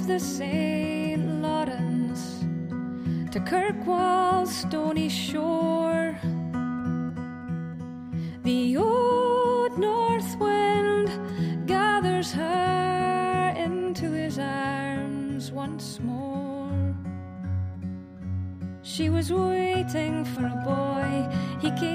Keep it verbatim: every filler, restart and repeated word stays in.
the Saint Lawrence to Kirkwall's stony shore. The old north wind gathers her into his arms once more. She was waiting for a boy, he came